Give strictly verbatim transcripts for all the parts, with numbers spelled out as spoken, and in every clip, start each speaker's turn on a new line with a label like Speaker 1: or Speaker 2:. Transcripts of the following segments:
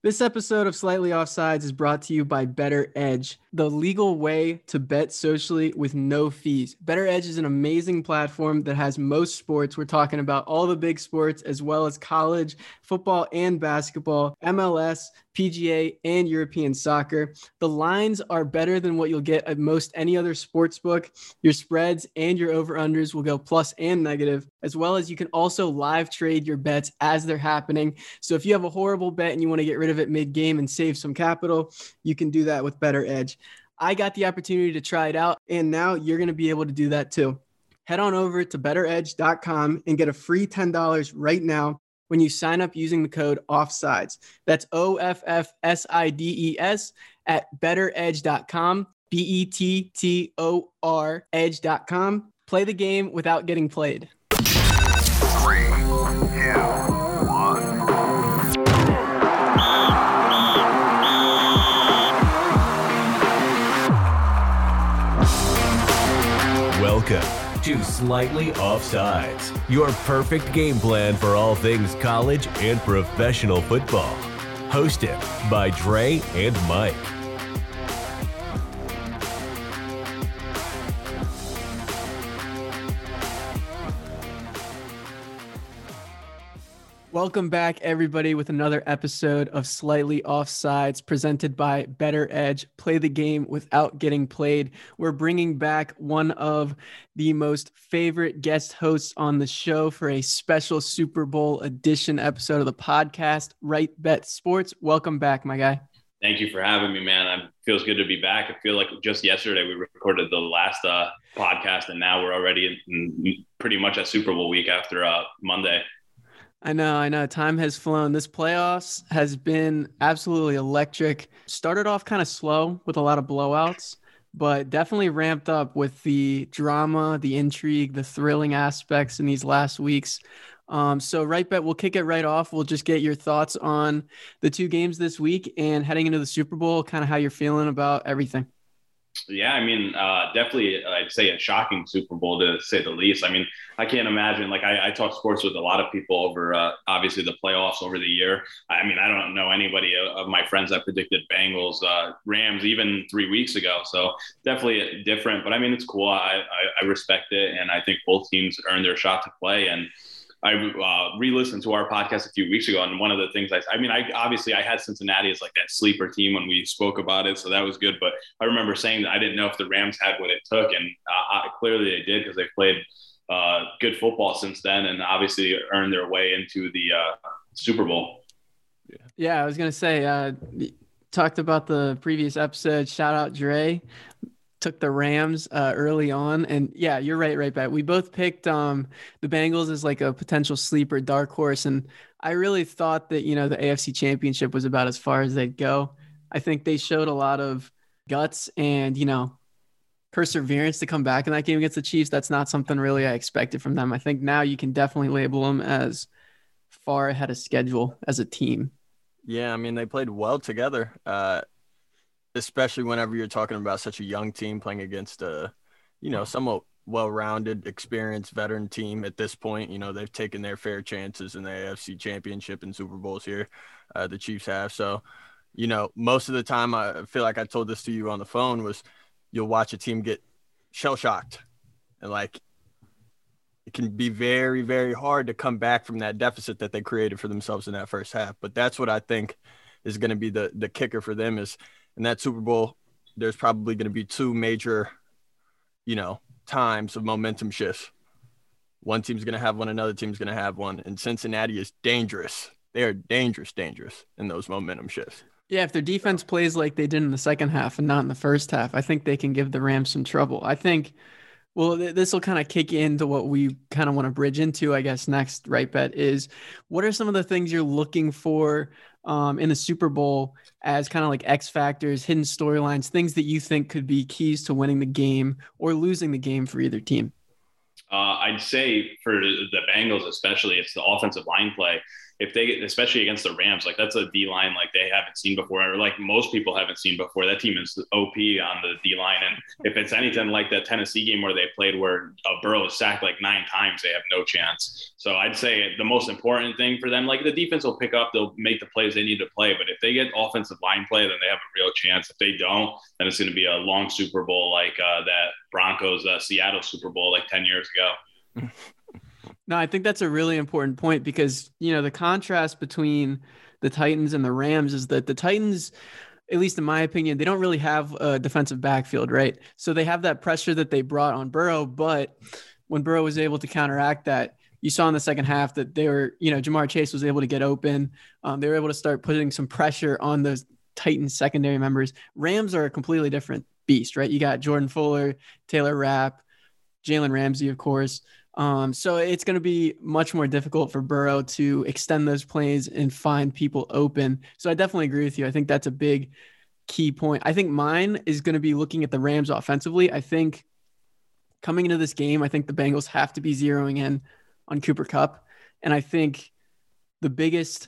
Speaker 1: This episode of Slightly Offsides is brought to you by Better Edge, the legal way to bet socially with no fees. Better Edge is an amazing platform that has most sports. We're talking about all the big sports, as well as college, football, and basketball, M L S, P G A, and European soccer. The lines are better than what you'll get at most any other sports book. Your spreads and your over-unders will go plus and negative, as well as you can also live trade your bets as they're happening. So if you have a horrible bet and you want to get rid of it mid-game and save some capital, you can do that with Better Edge. I got the opportunity to try it out, and now you're going to be able to do that too. Head on over to better edge dot com and get a free ten dollars right now when you sign up using the code OFFSIDES. That's O F F S I D E S at better edge dot com, B E T T O R edge dot com. Play the game without getting played.
Speaker 2: Three, two, one.
Speaker 3: Welcome to Slightly Offsides, your perfect game plan for all things college and professional football. Hosted by Dre and Mike.
Speaker 1: Welcome back, everybody, with another episode of Slightly Offsides presented by Better Edge. Play the game without getting played. We're bringing back one of the most favorite guest hosts on the show for a special Super Bowl edition episode of the podcast, Right Bet Sports. Welcome back, my guy.
Speaker 4: Thank you for having me, man. It feels good to be back. I feel like just yesterday we recorded the last uh, podcast, and now we're already in pretty much a Super Bowl week after uh, Monday.
Speaker 1: I know, I know. Time has flown. This playoffs has been absolutely electric. Started off kind of slow with a lot of blowouts, but definitely ramped up with the drama, the intrigue, the thrilling aspects in these last weeks. Um, so Right Bet, we'll kick it right off. We'll just get your thoughts on the two games this week and heading into the Super Bowl, kind of how you're feeling about everything.
Speaker 4: Yeah, I mean, uh, definitely, I'd say a shocking Super Bowl to say the least. I mean, I can't imagine, like I, I talk sports with a lot of people over, uh, obviously, the playoffs over the year. I mean, I don't know anybody of my friends that predicted Bengals, uh, Rams, even three weeks ago. So definitely different, but I mean, it's cool. I, I, I respect it. And I think both teams earned their shot to play. And I uh, re-listened to our podcast a few weeks ago, and one of the things I, I mean, I obviously I had Cincinnati as like that sleeper team when we spoke about it, so that was good. But I remember saying that I didn't know if the Rams had what it took, and uh, clearly they did because they played uh, good football since then, and obviously earned their way into the uh, Super Bowl.
Speaker 1: Yeah, yeah, I was gonna say, uh, talked about the previous episode. Shout out Dre. Took the Rams uh, early on. And yeah, you're right, right back. We both picked um, the Bengals as like a potential sleeper dark horse. And I really thought that, you know, the A F C Championship was about as far as they'd go. I think they showed a lot of guts and, you know, perseverance to come back in that game against the Chiefs. That's not something really I expected from them. I think now you can definitely label them as far ahead of schedule as a team.
Speaker 5: Yeah, I mean, they played well together. Uh, especially whenever you're talking about such a young team playing against a, you know, somewhat well-rounded, experienced veteran team at this point. You know, they've taken their fair chances in the A F C Championship and Super Bowls here, uh, the Chiefs have. So, you know, most of the time I feel like I told this to you on the phone was you'll watch a team get shell-shocked. And, like, it can be very, very hard to come back from that deficit that they created for themselves in that first half. But that's what I think is going to be the the kicker for them is – in that Super Bowl, there's probably going to be two major, you know, times of momentum shifts. One team's going to have one, another team's going to have one. And Cincinnati is dangerous. They are dangerous, dangerous in those momentum shifts.
Speaker 1: Yeah, if their defense plays like they did in the second half and not in the first half, I think they can give the Rams some trouble. I think, well, th- this will kind of kick into what we kind of want to bridge into, I guess, next, right, Bet, is what are some of the things you're looking for um, in the Super Bowl as kind of like X factors, hidden storylines, things that you think could be keys to winning the game or losing the game for either team?
Speaker 4: Uh, I'd say for the Bengals especially, it's the offensive line play. if they, especially against the Rams, like that's a D line like they haven't seen before, or like most people haven't seen before. That team is O P on the D line, and if it's anything like that Tennessee game where they played where uh, Burrow is sacked like nine times, they have no chance. So I'd say the most important thing for them, like the defense will pick up, they'll make the plays they need to play, but if they get offensive line play, then they have a real chance. If they don't, then it's going to be a long Super Bowl like uh, that Broncos uh, Seattle Super Bowl like ten years ago.
Speaker 1: No, I think that's a really important point because, you know, the contrast between the Titans and the Rams is that the Titans, at least in my opinion, they don't really have a defensive backfield, right? So they have that pressure that they brought on Burrow, but when Burrow was able to counteract that, you saw in the second half that they were, you know, Jamar Chase was able to get open. Um, they were able to start putting some pressure on those Titans secondary members. Rams are a completely different beast, right? You got Jordan Fuller, Taylor Rapp, Jalen Ramsey, of course. Um, so it's going to be much more difficult for Burrow to extend those plays and find people open. So I definitely agree with you. I think that's a big key point. I think mine is going to be looking at the Rams offensively. I think coming into this game, I think the Bengals have to be zeroing in on Cooper Kupp. And I think the biggest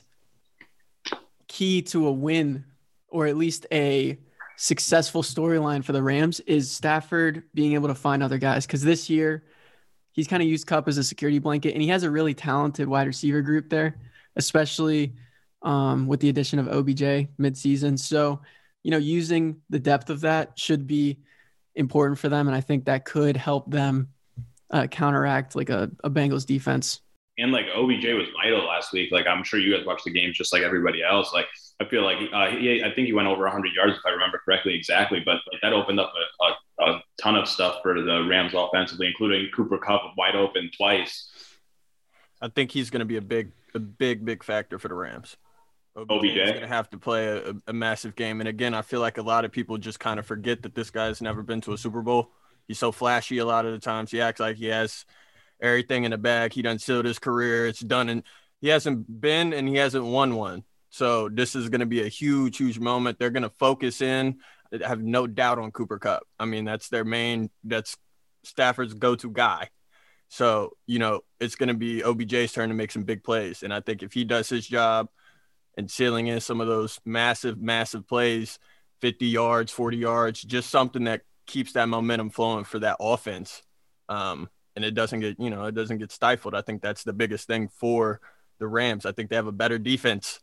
Speaker 1: key to a win, or at least a successful storyline for the Rams, is Stafford being able to find other guys. Because this year, he's kind of used Kupp as a security blanket, and he has a really talented wide receiver group there, especially um, with the addition of O B J midseason. So, you know, using the depth of that should be important for them, and I think that could help them uh, counteract like a, a Bengals defense.
Speaker 4: And like O B J was vital last week. Like I'm sure you guys watched the games just like everybody else. Like I feel like uh, he, I think he went over one hundred yards if I remember correctly, exactly. But like, that opened up a, a, a ton of stuff for the Rams offensively, including Cooper Kupp wide open twice.
Speaker 5: I think he's going to be a big, a big, big factor for the Rams.
Speaker 4: O B J
Speaker 5: is going to have to play a, a massive game. And again, I feel like a lot of people just kind of forget that this guy's never been to a Super Bowl. He's so flashy a lot of the times. He acts like he has everything in the bag. He done sealed his career. It's done. And he hasn't been and he hasn't won one. So this is going to be a huge, huge moment. They're going to focus in. I have no doubt on Cooper Kupp. I mean, that's their main, that's Stafford's go-to guy. So, you know, it's going to be O B J's turn to make some big plays. And I think if he does his job and sealing in some of those massive, massive plays, fifty yards, forty yards, just something that keeps that momentum flowing for that offense. Um, and it doesn't get, you know, it doesn't get stifled. I think that's the biggest thing for the Rams. I think they have a better defense.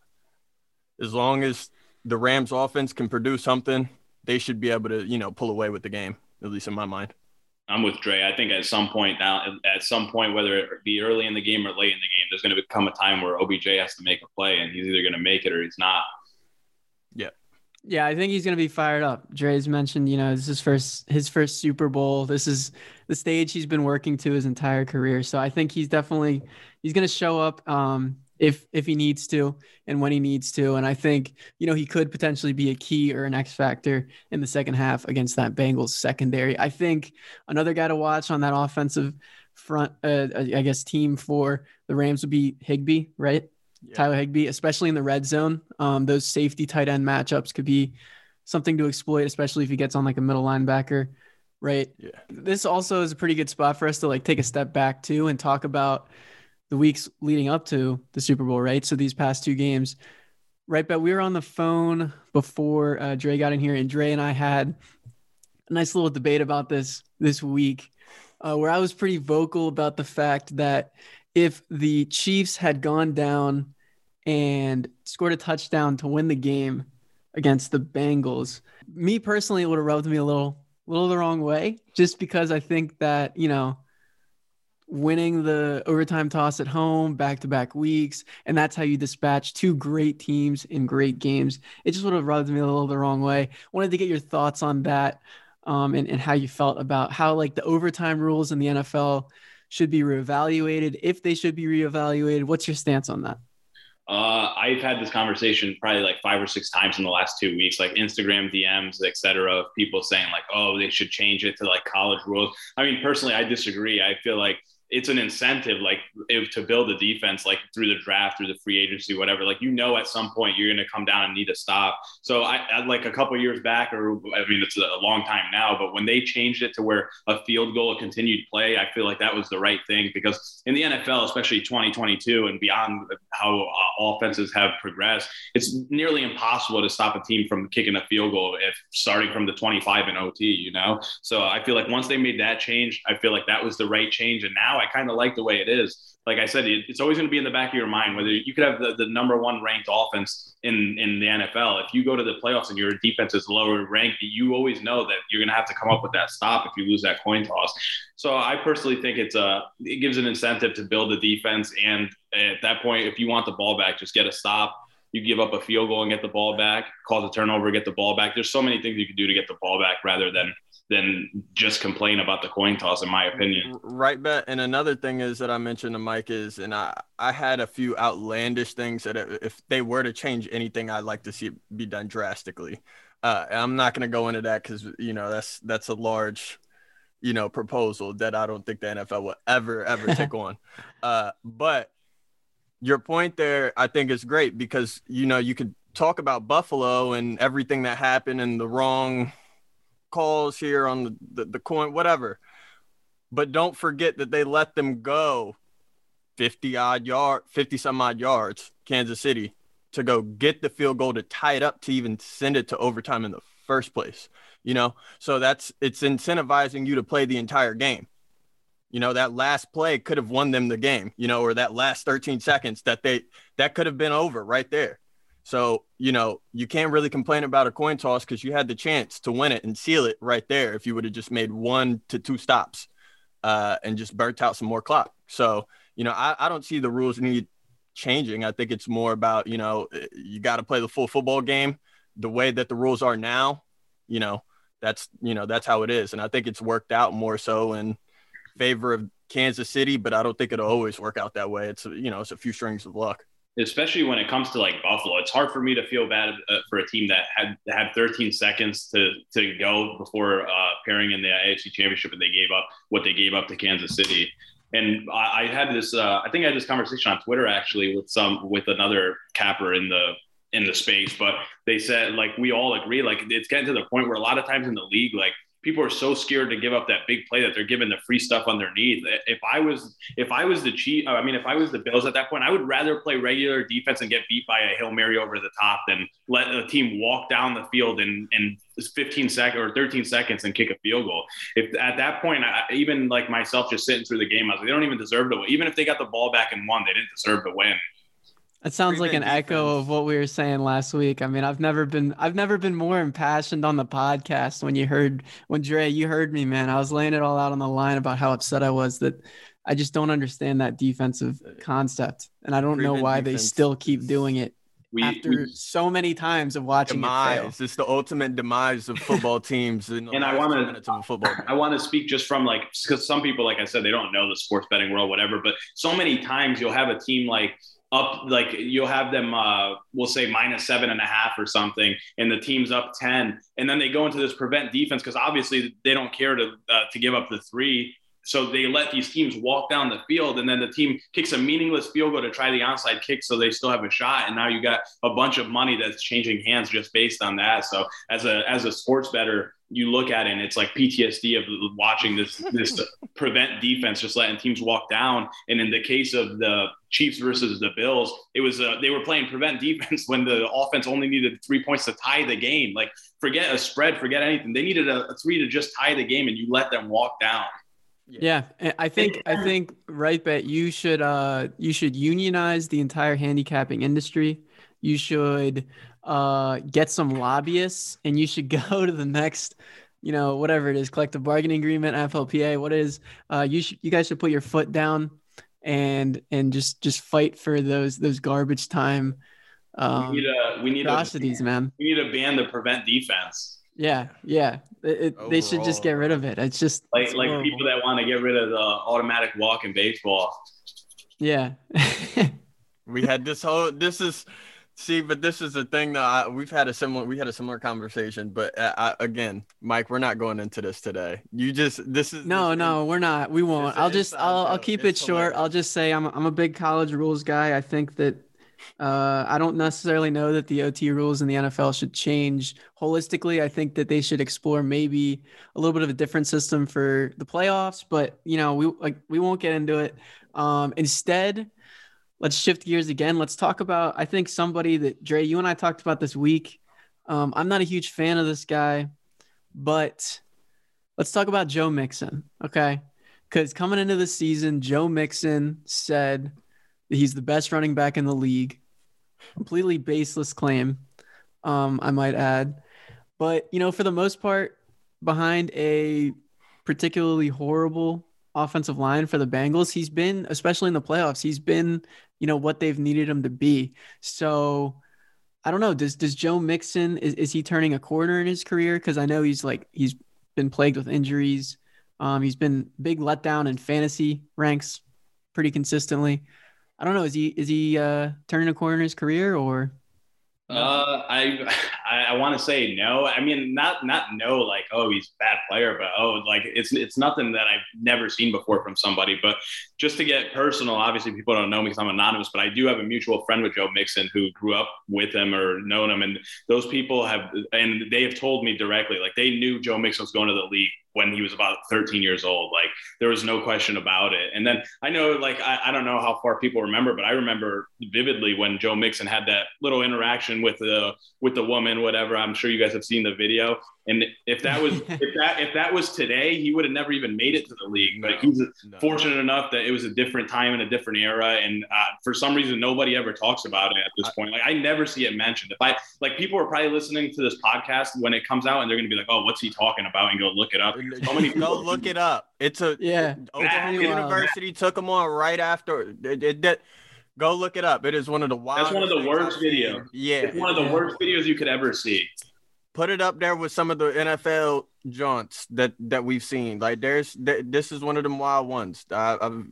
Speaker 5: As long as the Rams offense can produce something, they should be able to, you know, pull away with the game, at least in my mind.
Speaker 4: I'm with Dre. I think at some point now, at some point, whether it be early in the game or late in the game, there's going to become a time where O B J has to make a play, and he's either going to make it or he's not.
Speaker 5: Yeah.
Speaker 1: Yeah, I think he's going to be fired up. Dre's mentioned, you know, this is his first, his first Super Bowl. This is the stage he's been working to his entire career. So I think he's definitely, he's going to show up um, if if he needs to and when he needs to. And I think, you know, he could potentially be a key or an X factor in the second half against that Bengals secondary. I think another guy to watch on that offensive front, uh, I guess, team for the Rams would be Higbee, right? Yeah. Tyler Higbee, especially in the red zone. Um, those safety tight end matchups could be something to exploit, especially if he gets on like a middle linebacker, right?
Speaker 5: Yeah.
Speaker 1: This also is a pretty good spot for us to like take a step back too and talk about the weeks leading up to the Super Bowl, right? So these past two games, right? But we were on the phone before uh, Dre got in here, and Dre and I had a nice little debate about this this week, uh, where I was pretty vocal about the fact that if the Chiefs had gone down and scored a touchdown to win the game against the Bengals, me personally, it would have rubbed me a little, little the wrong way, just because I think that, you know, winning the overtime toss at home, back-to-back weeks, and that's how you dispatch two great teams in great games. It just would have rubbed me a little the wrong way. Wanted to get your thoughts on that um, and, and how you felt about how like the overtime rules in the N F L should be reevaluated, if they should be reevaluated. What's your stance on that?
Speaker 4: Uh, I've had this conversation probably like five or six times in the last two weeks, like Instagram D Ms, et cetera, of people saying like, oh, they should change it to like college rules. I mean, personally, I disagree. I feel like it's an incentive, like if, to build a defense, like through the draft, through the free agency, whatever, like, you know, at some point you're going to come down and need to stop. So I, I like a couple of years back, or I mean, it's a long time now, but when they changed it to where a field goal, a continued play, I feel like that was the right thing, because in the N F L, especially twenty twenty-two and beyond, how uh, offenses have progressed, it's nearly impossible to stop a team from kicking a field goal if starting from the twenty-five in O T, you know? So I feel like once they made that change, I feel like that was the right change. And now I kind of like the way it is. Like I said, it, it's always going to be in the back of your mind, whether you could have the, the number one ranked offense in, in the N F L. If you go to the playoffs and your defense is lower ranked, you always know that you're going to have to come up with that stop if you lose that coin toss. So I personally think it's a, it gives an incentive to build a defense. And at that point, if you want the ball back, just get a stop. You give up a field goal and get the ball back, cause a turnover, get the ball back. There's so many things you can do to get the ball back rather than than just complain about the coin toss, in my opinion.
Speaker 5: Right, Bet. And another thing is that I mentioned to Mike is, and I, I had a few outlandish things that if they were to change anything, I'd like to see it be done drastically. Uh, I'm not going to go into that because, you know, that's that's a large, you know, proposal that I don't think the N F L will ever, ever take on. Uh, but your point there, I think, is great because, you know, you could talk about Buffalo and everything that happened and the wrong calls here on the, the, the coin, whatever. But don't forget that they let them go fifty odd yard, fifty some odd yards, Kansas City, to go get the field goal to tie it up to even send it to overtime in the first place. You know, so that's, it's incentivizing you to play the entire game. You know, that last play could have won them the game, you know, or that last thirteen seconds that they, that could have been over right there. So, you know, you can't really complain about a coin toss because you had the chance to win it and seal it right there if you would have just made one to two stops uh, and just burnt out some more clock. So, you know, I, I don't see the rules need changing. I think it's more about, you know, you got to play the full football game the way that the rules are now. You know, that's, you know, that's how it is. And I think it's worked out more so in favor of Kansas City, but I don't think it'll always work out that way. It's, you know, it's a few strings of luck.
Speaker 4: Especially when it comes to like Buffalo, it's hard for me to feel bad uh, for a team that had had thirteen seconds to to go before uh, pairing in the A F C Championship, and they gave up what they gave up to Kansas City. And I, I had this, uh, I think I had this conversation on Twitter actually with some with another capper in the in the space, but they said like we all agree like it's getting to the point where a lot of times in the league like people are so scared to give up that big play that they're giving the free stuff underneath. If I was, if I was the Chiefs, I mean, if I was the Bills at that point, I would rather play regular defense and get beat by a Hail Mary over the top than let a team walk down the field in, in fifteen seconds or thirteen seconds and kick a field goal. If at that point, I, even like myself just sitting through the game, I was like, they don't even deserve to win. Even if they got the ball back and won, they didn't deserve to win.
Speaker 1: It sounds like an echo of what we were saying last week. I mean, I've never been I've never been more impassioned on the podcast when you heard when Dre, you heard me, man. I was laying it all out on the line about how upset I was that I just don't understand that defensive concept. And I don't know why they still keep doing it we, after we, so many times of watching
Speaker 5: demise.
Speaker 1: it fail.
Speaker 5: It's the ultimate demise of football teams. In
Speaker 4: and I want to I want to speak just from like, because some people, like I said, they don't know the sports betting world, whatever. But so many times you'll have a team like up, like you'll have them, uh, we'll say minus seven and a half or something, and the team's up ten, and then they go into this prevent defense because obviously they don't care to uh, to give up the three. So they let these teams walk down the field, and then the team kicks a meaningless field goal to try the onside kick so they still have a shot. And now you got a bunch of money that's changing hands just based on that. So as a as a sports bettor, you look at it and it's like P T S D of watching this this prevent defense just letting teams walk down. And in the case of the Chiefs versus the Bills, it was uh, they were playing prevent defense when the offense only needed three points to tie the game. Like forget a spread, forget anything. They needed a, a three to just tie the game, and you let them walk down.
Speaker 1: Yeah, I think I think right, Bet, you should uh you should unionize the entire handicapping industry. You should uh get some lobbyists, and you should go to the next, you know, whatever it is, collective bargaining agreement, F L P A, what it is. Uh, you should you guys should put your foot down and and just just fight for those those garbage time. Um,
Speaker 4: we need a we need
Speaker 1: atrocities,
Speaker 4: a,
Speaker 1: man.
Speaker 4: We need to ban the prevent defense.
Speaker 1: Yeah, yeah. It, it, they should just get rid of it. It's just
Speaker 4: like
Speaker 1: it's
Speaker 4: like
Speaker 1: horrible.
Speaker 4: People that want to get rid of the automatic walk in baseball.
Speaker 1: Yeah.
Speaker 5: We had this whole. This is See, but this is the thing, though. I, we've had a similar, we had a similar conversation, but uh, I, again, Mike, we're not going into this today. You just, this is
Speaker 1: No,
Speaker 5: this
Speaker 1: no,
Speaker 5: is,
Speaker 1: we're not. We won't. I'll just, I'll, I'll keep it short. I'll just say I'm, I'm a big college rules guy. I think that, uh, I don't necessarily know that the O T rules in the N F L should change holistically. I think that they should explore maybe a little bit of a different system for the playoffs, but you know, we like we won't get into it. Um, instead. Let's shift gears again. Let's talk about, I think somebody that Dre, you and I talked about this week. Um, I'm not a huge fan of this guy, but let's talk about Joe Mixon. Okay. Cause coming into the season, Joe Mixon said that he's the best running back in the league. Completely baseless claim. Um, I might add, but you know, for the most part, behind a particularly horrible offensive line for the Bengals, he's been, especially in the playoffs, he's been, you know, what they've needed him to be. So I don't know. Does, does Joe Mixon, is, is he turning a corner in his career? Cause I know he's like, he's been plagued with injuries. Um, he's been big letdown in fantasy ranks pretty consistently. I don't know. Is he, is he uh, turning a corner in his career or?
Speaker 4: No. Uh, I I, I want to say no. I mean, not not no, like, oh, he's a bad player, but oh, like it's it's nothing that I've never seen before from somebody. But just to get personal, obviously people don't know me because I'm anonymous, but I do have a mutual friend with Joe Mixon who grew up with him or known him, and those people have, and they have told me directly, like they knew Joe Mixon was going to the league when he was about thirteen years old. Like there was no question about it. And then I know, like, I, I don't know how far people remember, but I remember vividly when Joe Mixon had that little interaction with the, with the woman, whatever. I'm sure you guys have seen the video. And if that was, if that, if that was today, he would have never even made it to the league, but no, he's no. fortunate enough that it was a different time and a different era. And uh, for some reason, nobody ever talks about it at this point. Like I never see it mentioned. If I, like people are probably listening to this podcast when it comes out and they're going to be like, oh, what's he talking about? And go look it up.
Speaker 5: So many go look it up. It's a,
Speaker 1: yeah.
Speaker 5: Oklahoma University took him on right after it, it, it, go look it up. It is one of the wild.
Speaker 4: That's one of the worst videos.
Speaker 5: Yeah.
Speaker 4: It's one of the
Speaker 1: yeah.
Speaker 4: worst videos you could ever see.
Speaker 5: Put it up there with some of the N F L jaunts that, that we've seen. Like there's, th- this is one of them wild ones. Uh, I've,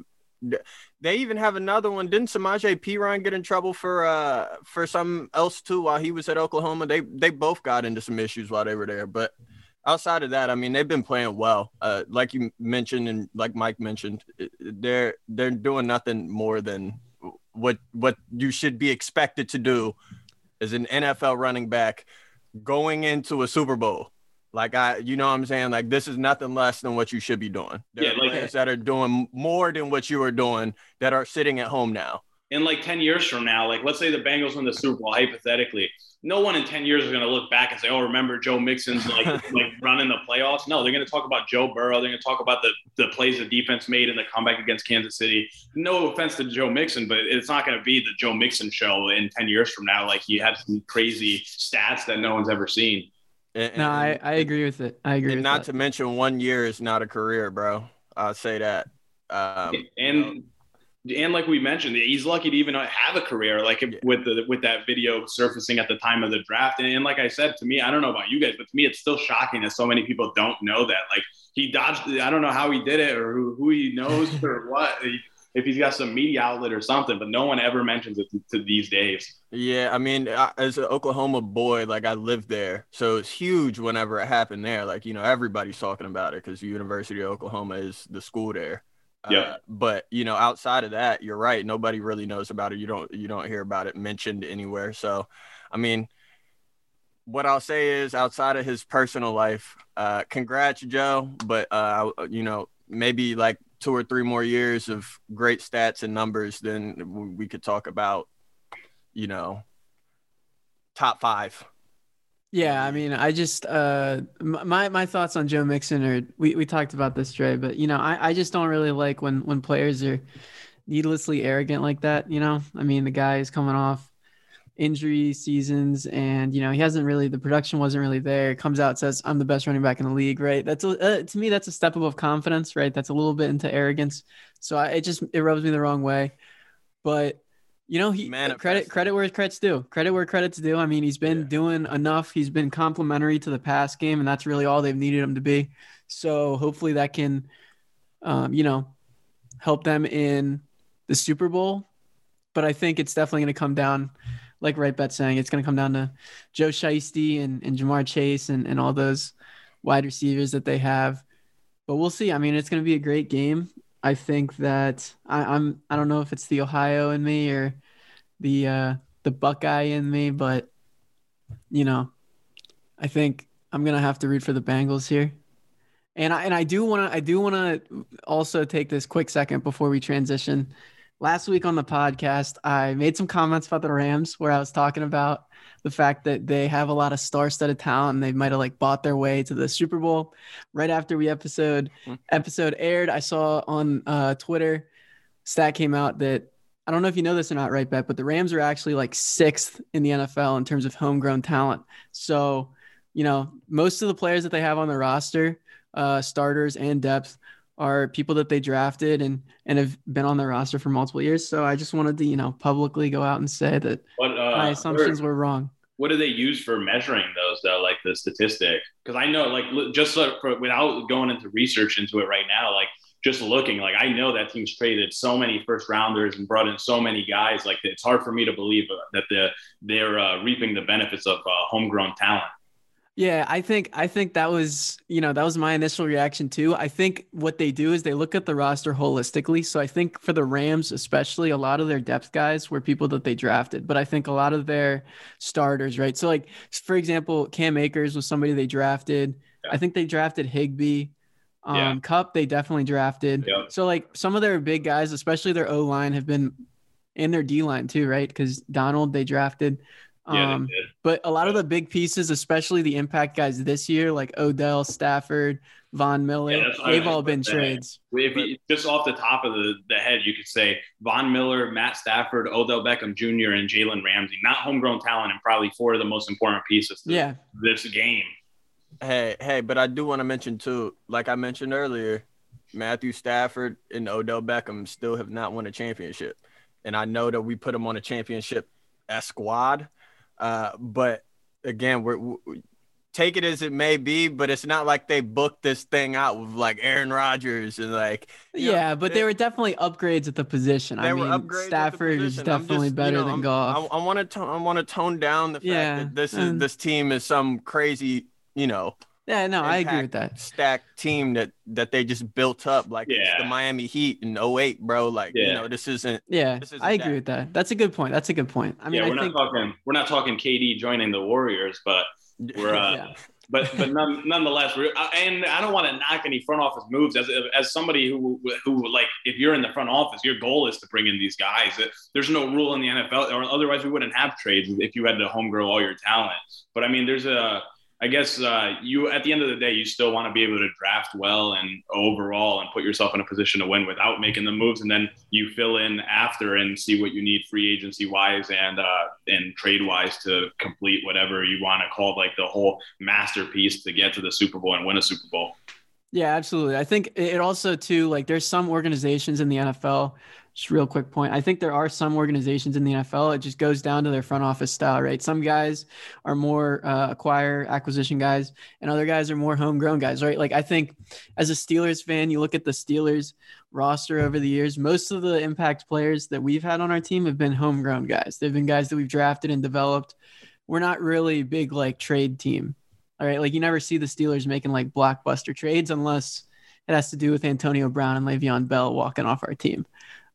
Speaker 5: they even have another one. Didn't Samaje Perine get in trouble for uh for something else too while he was at Oklahoma? They they both got into some issues while they were there. But outside of that, I mean, they've been playing well. Uh, like you mentioned and like Mike mentioned, they're they're doing nothing more than what what you should be expected to do as an N F L running back going into a Super Bowl. Like I, you know what I'm saying? Like this is nothing less than what you should be doing. There
Speaker 4: yeah,
Speaker 5: are
Speaker 4: like
Speaker 5: players that are doing more than what you are doing that are sitting at home now.
Speaker 4: In like ten years from now, like let's say the Bengals win the Super Bowl, hypothetically, no one in ten years is going to look back and say, oh, remember Joe Mixon's like like running the playoffs? No, they're going to talk about Joe Burrow. They're going to talk about the, the plays the defense made in the comeback against Kansas City. No offense to Joe Mixon, but it's not going to be the Joe Mixon show in ten years from now. Like he had some crazy stats that no one's ever seen.
Speaker 5: And,
Speaker 1: no, I, I agree with it. I agree
Speaker 5: and
Speaker 1: with
Speaker 5: not
Speaker 1: that.
Speaker 5: to mention one year is not a career, bro. I'll say that. Um,
Speaker 4: and
Speaker 5: you know.
Speaker 4: And like we mentioned, he's lucky to even have a career, like yeah. with the with that video surfacing at the time of the draft. And, and like I said, to me, I don't know about you guys, but to me, it's still shocking that so many people don't know that. Like he dodged, I don't know how he did it or who, who he knows or what, if he's got some media outlet or something, but no one ever mentions it to, to these days.
Speaker 5: Yeah, I mean, as an Oklahoma boy, like I lived there, so it's huge whenever it happened there. Like, you know, everybody's talking about it because the University of Oklahoma is the school there.
Speaker 4: Yeah.
Speaker 5: Uh, but you know, outside of that, you're right. Nobody really knows about it. You don't you don't hear about it mentioned anywhere. So, I mean, what I'll say is, outside of his personal life, uh, congrats, Joe. But uh, you know, maybe like two or three more years of great stats and numbers, then we could talk about, you know, top five.
Speaker 1: Yeah, I mean, I just uh, my my thoughts on Joe Mixon are we, we talked about this, Trey, but you know, I, I just don't really like when when players are needlessly arrogant like that. You know, I mean, the guy is coming off injury seasons, and you know, he hasn't really the production wasn't really there. Comes out, says I'm the best running back in the league, right? That's a, uh, to me that's a step above confidence, right? That's a little bit into arrogance. So I, it just it rubs me the wrong way, but. You know, he credit credit where credit's due. Credit where credit's due. I mean, he's been yeah. doing enough. He's been complimentary to the pass game, and that's really all they've needed him to be. So hopefully that can, um, you know, help them in the Super Bowl. But I think it's definitely going to come down, like Right Bet saying, it's going to come down to Joe Shiesty and, and Jamar Chase and, and all those wide receivers that they have. But we'll see. I mean, it's going to be a great game. I think that I, I'm, I don't know if it's the Ohio in me or the, uh, the Buckeye in me, but you know, I think I'm going to have to root for the Bengals here. And I, and I do want to, I do want to also take this quick second before we transition. Last week on the podcast, I made some comments about the Rams where I was talking about the fact that they have a lot of star-studded talent and they might have like bought their way to the Super Bowl. Right after we episode episode aired, I saw on uh, Twitter, stat came out that, I don't know if you know this or not, Right Bet, but the Rams are actually like sixth in the N F L in terms of homegrown talent. So, you know, most of the players that they have on the roster, uh, starters and depth, are people that they drafted and and have been on the roster for multiple years. So I just wanted to, you know, publicly go out and say that
Speaker 4: What, uh,
Speaker 1: my assumptions
Speaker 4: where,
Speaker 1: were wrong.
Speaker 4: What do they use for measuring those though? Like the statistic? Because I know, like, just like for, without going into research into it right now, like just looking, like I know that team's traded so many first rounders and brought in so many guys. Like it's hard for me to believe that the they're uh, reaping the benefits of uh, homegrown talent.
Speaker 1: Yeah, I think I think that was, you know, that was my initial reaction too. I think what they do is they look at the roster holistically. So I think for the Rams, especially, a lot of their depth guys were people that they drafted, but I think a lot of their starters, right? So like, for example, Cam Akers was somebody they drafted. Yeah. I think they drafted Higbee. Um, yeah. Cup, they definitely drafted. Yeah. So like some of their big guys, especially their O-line, have been in their D-line too, right? Because Donald, they drafted.
Speaker 4: Yeah,
Speaker 1: um, but a lot yeah. of the big pieces, especially the impact guys this year, like Odell, Stafford, Von Miller, yeah, they've all been trades.
Speaker 4: If you, just off the top of the, the head, you could say Von Miller, Matt Stafford, Odell Beckham Junior, and Jalen Ramsey. Not homegrown talent, and probably four of the most important pieces to
Speaker 1: yeah.
Speaker 4: this game.
Speaker 5: Hey, hey, but I do want to mention too, like I mentioned earlier, Matthew Stafford and Odell Beckham still have not won a championship. And I know that we put them on a championship squad. Uh, but again, we're, we take it as it may be, but it's not like they booked this thing out with like Aaron Rodgers and like,
Speaker 1: yeah, know, but they, they were definitely upgrades at the position. I mean, Stafford is definitely just, better you know, than Goff.
Speaker 5: I, I want to, I want to tone down the fact yeah, that this is, this team is some crazy, you know,
Speaker 1: yeah, no, I agree with that.
Speaker 5: Stacked team that, that they just built up like
Speaker 4: yeah.
Speaker 5: it's the Miami Heat in oh eight, bro. Like, yeah. you know, this isn't.
Speaker 1: Yeah,
Speaker 5: this isn't
Speaker 1: I agree
Speaker 5: that.
Speaker 1: with that. That's a good point. That's a good point. I mean,
Speaker 4: yeah, we're
Speaker 1: I think
Speaker 4: not talking. We're not talking K D joining the Warriors, but we're. Uh, yeah. But but none, nonetheless, we're, and I don't want to knock any front office moves as as somebody who who like if you're in the front office, your goal is to bring in these guys. There's no rule in the N F L, or otherwise we wouldn't have trades if you had to home grow all your talent. But I mean, there's a. I guess uh, you, at the end of the day, you still want to be able to draft well and overall and put yourself in a position to win without making the moves. And then you fill in after and see what you need free agency wise and uh, and trade wise to complete whatever you want to call like the whole masterpiece to get to the Super Bowl and win a Super Bowl.
Speaker 1: Yeah, absolutely. I think it also too, like there's some organizations in the N F L. Just real quick point. I think there are some organizations in the N F L. It just goes down to their front office style, right? Some guys are more uh, acquire acquisition guys and other guys are more homegrown guys, right? Like I think as a Steelers fan, you look at the Steelers roster over the years, most of the impact players that we've had on our team have been homegrown guys. They've been guys that we've drafted and developed. We're not really a big like trade team. All right. Like you never see the Steelers making like blockbuster trades unless it has to do with Antonio Brown and Le'Veon Bell walking off our team.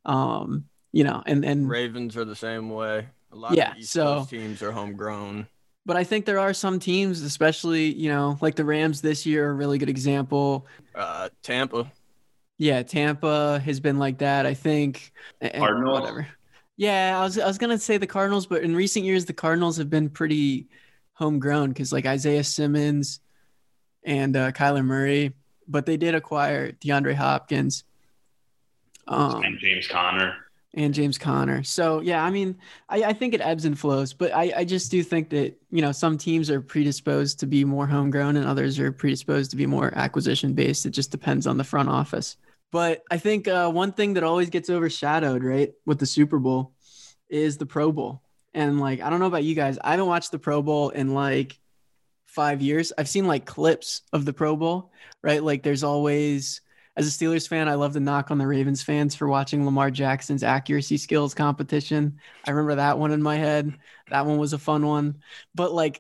Speaker 1: Um, you know, and, and
Speaker 5: Ravens are the same way. A lot
Speaker 1: yeah,
Speaker 5: of East
Speaker 1: so,
Speaker 5: Coast teams are homegrown.
Speaker 1: But I think there are some teams, especially, you know, like the Rams this year, a really good example.
Speaker 5: Uh, Tampa.
Speaker 1: Yeah, Tampa has been like that, I think.
Speaker 4: Cardinals.
Speaker 1: Whatever. Yeah, I was I was gonna say the Cardinals, but in recent years the Cardinals have been pretty homegrown because like Isaiah Simmons and uh, Kyler Murray, but they did acquire DeAndre Hopkins.
Speaker 4: Um, and James Conner.
Speaker 1: And James Conner. So, yeah, I mean, I, I think it ebbs and flows, but I, I just do think that, you know, some teams are predisposed to be more homegrown and others are predisposed to be more acquisition based. It just depends on the front office. But I think uh, one thing that always gets overshadowed, right, with the Super Bowl is the Pro Bowl. And, like, I don't know about you guys. I haven't watched the Pro Bowl in, like, five years. I've seen, like, clips of the Pro Bowl, right? Like, there's always – as a Steelers fan, I love to knock on the Ravens fans for watching Lamar Jackson's accuracy skills competition. I remember that one in my head. That one was a fun one. But like,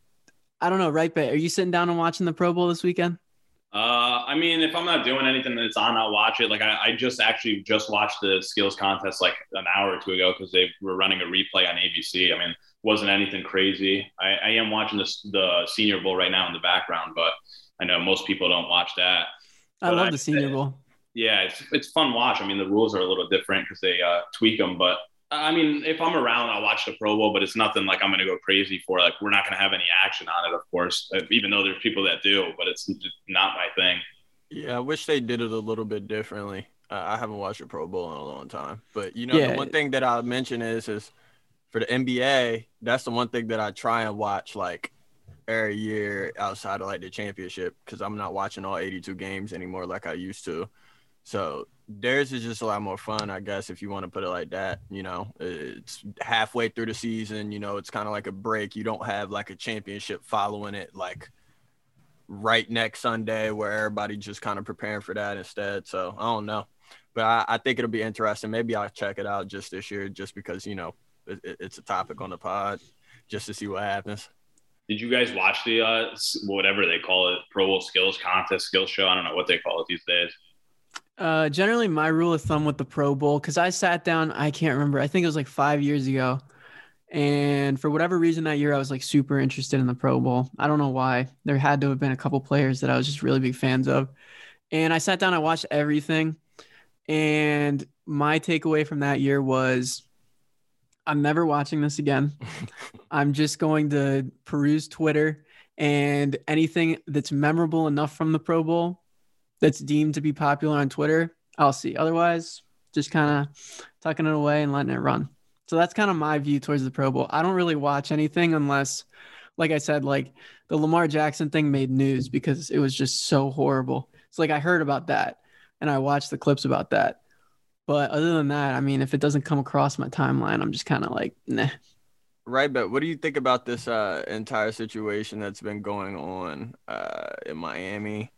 Speaker 1: I don't know, right, Bay? Are you sitting down and watching the Pro Bowl this weekend?
Speaker 4: Uh, I mean, if I'm not doing anything that's on, I'll watch it. Like I, I just actually just watched the skills contest like an hour or two ago because they were running a replay on A B C. I mean, wasn't anything crazy. I, I am watching this, the Senior Bowl right now in the background, but I know most people don't watch that.
Speaker 1: I
Speaker 4: but
Speaker 1: love
Speaker 4: I,
Speaker 1: the Senior Bowl.
Speaker 4: Yeah, it's it's fun watch. I mean, the rules are a little different because they uh, tweak them, but I mean, if I'm around, I'll watch the Pro Bowl, but it's nothing like I'm going to go crazy for. Like, we're not going to have any action on it, of course, even though there's people that do, but it's just not my thing.
Speaker 5: Yeah, I wish they did it a little bit differently. Uh, I haven't watched a Pro Bowl in a long time. But, you know,
Speaker 1: Yeah.
Speaker 5: the one thing that I'll mention is, is for the N B A, that's the one thing that I try and watch, like, every year outside of, like, the championship because I'm not watching all eighty-two games anymore like I used to. So theirs is just a lot more fun, I guess, if you want to put it like that. You know, it's halfway through the season. You know, it's kind of like a break. You don't have like a championship following it, like right next Sunday where everybody just kind of preparing for that instead. So I don't know, but I, I think it'll be interesting. Maybe I'll check it out just this year, just because, you know, it, it's a topic on the pod just to see what happens.
Speaker 4: Did you guys watch the uh, whatever they call it, Pro Bowl skills contest, skills show? I don't know what they call it these days.
Speaker 1: Uh, generally, my rule of thumb with the Pro Bowl, because I sat down, I can't remember. I think it was like five years ago. And for whatever reason that year, I was like super interested in the Pro Bowl. I don't know why. There had to have been a couple players that I was just really big fans of. And I sat down, I watched everything. And my takeaway from that year was, I'm never watching this again. I'm just going to peruse Twitter and anything that's memorable enough from the Pro Bowl that's deemed to be popular on Twitter, I'll see. Otherwise, just kind of tucking it away and letting it run. So that's kind of my view towards the Pro Bowl. I don't really watch anything unless, like I said, like the Lamar Jackson thing made news because it was just so horrible. It's like I heard about that and I watched the clips about that. But other than that, I mean, if it doesn't come across my timeline, I'm just kind of like, nah.
Speaker 5: Right, but what do you think about this uh, entire situation that's been going on uh, in Miami?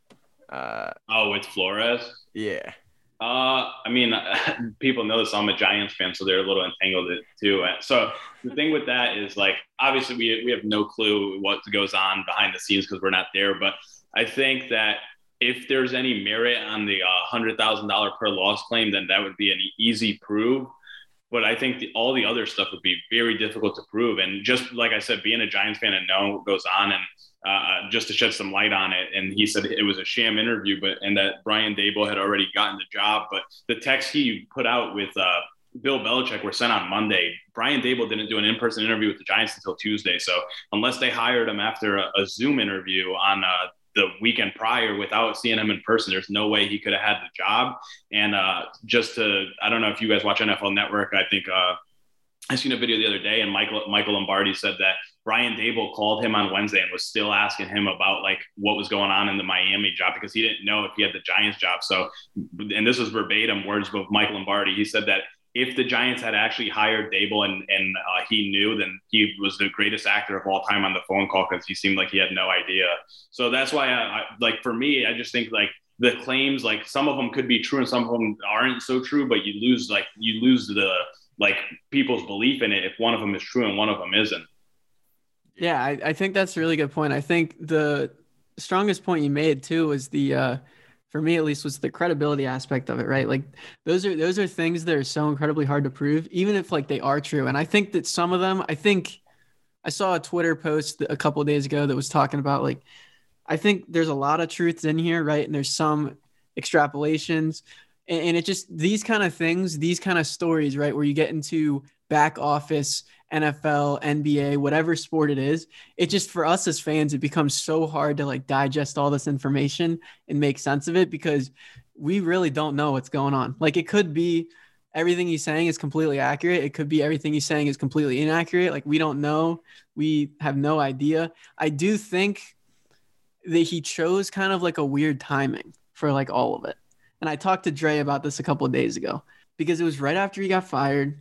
Speaker 5: Uh,
Speaker 4: oh, with Flores?
Speaker 5: Yeah.
Speaker 4: Uh, I mean, people know this. I'm a Giants fan, so they're a little entangled in it too. So the thing with that is, like, obviously we we have no clue what goes on behind the scenes because we're not there. But I think that if there's any merit on the uh, one hundred thousand dollars per loss claim, then that would be an easy prove. But I think the, all the other stuff would be very difficult to prove. And just like I said, being a Giants fan and knowing what goes on, and uh, just to shed some light on it. And he said it was a sham interview, but and that Brian Daboll had already gotten the job. But the text he put out with uh, Bill Belichick were sent on Monday. Brian Daboll didn't do an in-person interview with the Giants until Tuesday. So unless they hired him after a, a Zoom interview on uh, the weekend prior without seeing him in person, there's no way he could have had the job. And uh, just to, I don't know if you guys watch N F L Network. I think uh, I seen a video the other day, and Michael Michael Lombardi said that Brian Daboll called him on Wednesday and was still asking him about like what was going on in the Miami job because he didn't know if he had the Giants job. So, and this was verbatim words of Michael Lombardi. He said that if the Giants had actually hired Daboll and, and uh, he knew, then he was the greatest actor of all time on the phone call because he seemed like he had no idea. So that's why, I, I like, for me, I just think like the claims, like some of them could be true and some of them aren't so true, but you lose, like, you lose the, like, people's belief in it if one of them is true and one of them isn't.
Speaker 1: Yeah, I, I think that's a really good point. I think the strongest point you made too was the, uh, for me at least, was the credibility aspect of it, right? Like those are those are things that are so incredibly hard to prove, even if like they are true. And I think that some of them, I think I saw a Twitter post a couple of days ago that was talking about like, I think there's a lot of truths in here, right? And there's some extrapolations, and, and it just, these kind of things, these kind of stories, right, where you get into back office, N F L, N B A, whatever sport it is, it just, for us as fans, it becomes so hard to like digest all this information and make sense of it because we really don't know what's going on. Like it could be everything he's saying is completely accurate. It could be everything he's saying is completely inaccurate. Like we don't know. We have no idea. I do think that he chose kind of like a weird timing for like all of it. And I talked to Dre about this a couple of days ago because it was right after he got fired.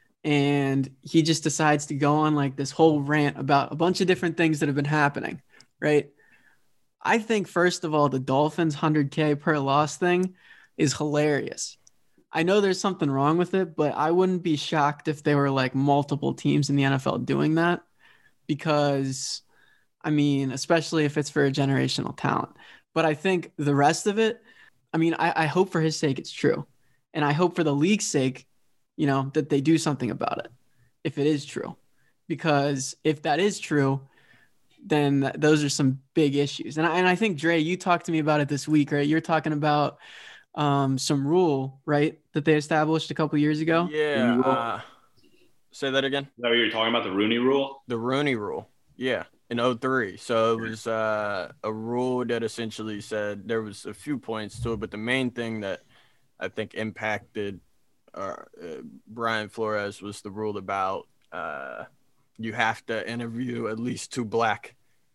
Speaker 1: And he just decides to go on like this whole rant about a bunch of different things that have been happening, right? I think, first of all, the Dolphins one hundred K per loss thing is hilarious. I know there's something wrong with it, but I wouldn't be shocked if there were like multiple teams in the N F L doing that because, I mean, especially if it's for a generational talent. But I think the rest of it, I mean, I, I hope for his sake it's true. And I hope for the league's sake, you know, that they do something about it if it is true. Because if that is true, then th- those are some big issues. And I, and I think, Dre, you talked to me about it this week, right? You're talking about um, some rule, right, that they established a couple years ago?
Speaker 5: Yeah. Uh, say that again?
Speaker 4: Is that what you're talking about, the Rooney Rule?
Speaker 5: The Rooney Rule, yeah, in oh three. So it was uh, a rule that essentially said there was a few points to it, but the main thing that I think impacted uh, uh, Brian Flores was the rule about uh, you have to interview at least two black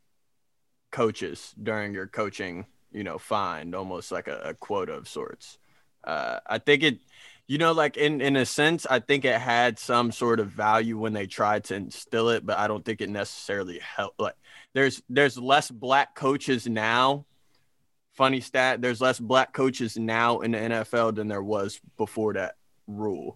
Speaker 5: coaches during your coaching, you know, find almost like a, a quota of sorts. Uh, I think it, you know, like in, in a sense, I think it had some sort of value when they tried to instill it, but I don't think it necessarily helped. Like there's, there's less black coaches now. Funny stat. There's less black coaches now in the N F L than there was before that rule.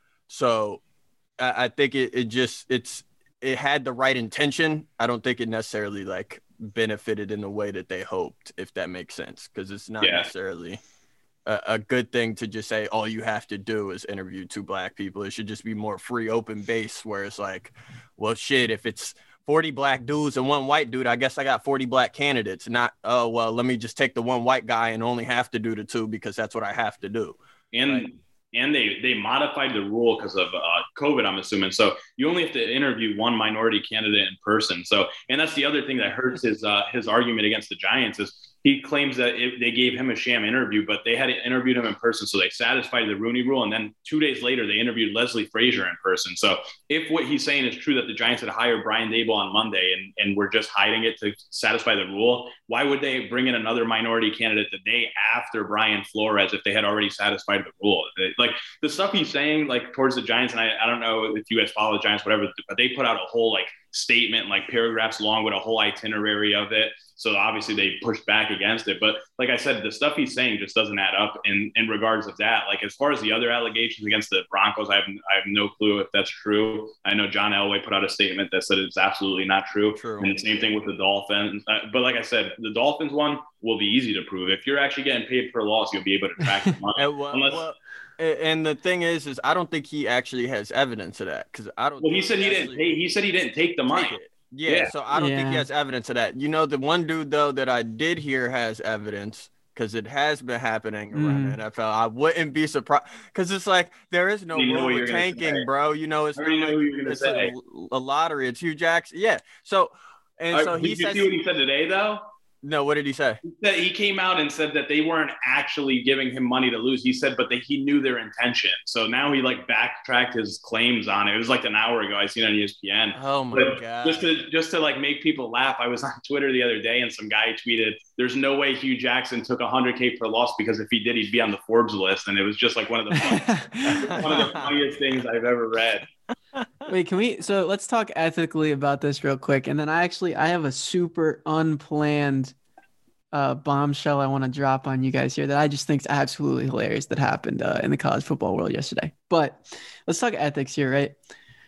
Speaker 5: So I, I think it, it just, it's, it had the right intention. I don't think it necessarily like benefited in the way that they hoped, if that makes sense, because it's not yeah. necessarily a, a good thing to just say all you have to do is interview two black people. It should just be more free, open base where it's like, well, shit, if it's forty black dudes and one white dude, I guess I got forty black candidates. Not, oh, well, let me just take the one white guy and only have to do the two because that's what I have to do.
Speaker 4: And
Speaker 5: right?
Speaker 4: And they they modified the rule because of uh, COVID, I'm assuming. So you only have to interview one minority candidate in person. So, and that's the other thing that hurts his uh, his argument against the Giants is he claims that it, they gave him a sham interview, but they had interviewed him in person. So they satisfied the Rooney Rule. And then two days later, they interviewed Leslie Frazier in person. So if what he's saying is true, that the Giants had hired Brian Daboll on Monday and, and were just hiding it to satisfy the rule, why would they bring in another minority candidate the day after Brian Flores if they had already satisfied the rule? Like the stuff he's saying, like towards the Giants, and I, I don't know if you guys follow the Giants, whatever, but they put out a whole like statement, like paragraphs long with a whole itinerary of it. So obviously they pushed back against it. But like I said, the stuff he's saying just doesn't add up in, in regards of that. Like as far as the other allegations against the Broncos, I have, I have no clue if that's true. I know John Elway put out a statement that said it's absolutely not true. true. And the same thing with the Dolphins. Uh, but like I said, the Dolphins one will be easy to prove. If you're actually getting paid per loss, you'll be able to track the money.
Speaker 5: well,
Speaker 4: Unless,
Speaker 5: well, and the thing is, is I don't think he actually has evidence of that because I don't.
Speaker 4: Well, he said he, he didn't. Pay, he said he didn't take the money.
Speaker 5: Take Yeah, yeah, so I don't yeah. think he has evidence of that. You know, the one dude, though, that I did hear has evidence because it has been happening around mm. the N F L. I wouldn't be surprised because it's like there is no rule with tanking, bro. You know, it's, not like, it's a, a lottery. It's Hugh Jackson. Yeah. So, and
Speaker 4: All
Speaker 5: so
Speaker 4: right,
Speaker 5: he
Speaker 4: did you
Speaker 5: says,
Speaker 4: see what he said today, though?
Speaker 5: No, what did he say?
Speaker 4: He, said, he came out and said that they weren't actually giving him money to lose. He said, but that he knew their intention. So now he like backtracked his claims on it. It was like an hour ago. I seen it on E S P N.
Speaker 5: Oh my
Speaker 4: but
Speaker 5: god!
Speaker 4: Just to just to like make people laugh, I was on Twitter the other day and some guy tweeted, "There's no way Hugh Jackson took one hundred K per loss because if he did, he'd be on the Forbes list." And it was just like one of the fun, one of the funniest things I've ever read.
Speaker 1: Wait, can we? So let's talk ethically about this real quick, and then I actually I have a super unplanned uh, bombshell I want to drop on you guys here that I just think is absolutely hilarious that happened uh, in the college football world yesterday. But let's talk ethics here, right?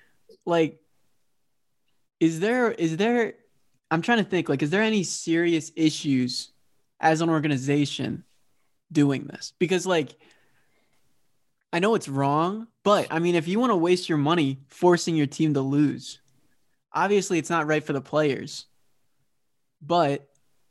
Speaker 1: Like, is there is there? I'm trying to think. Like, is there any serious issues as an organization doing this? Because like, I know it's wrong, but I mean, if you want to waste your money forcing your team to lose, obviously it's not right for the players. But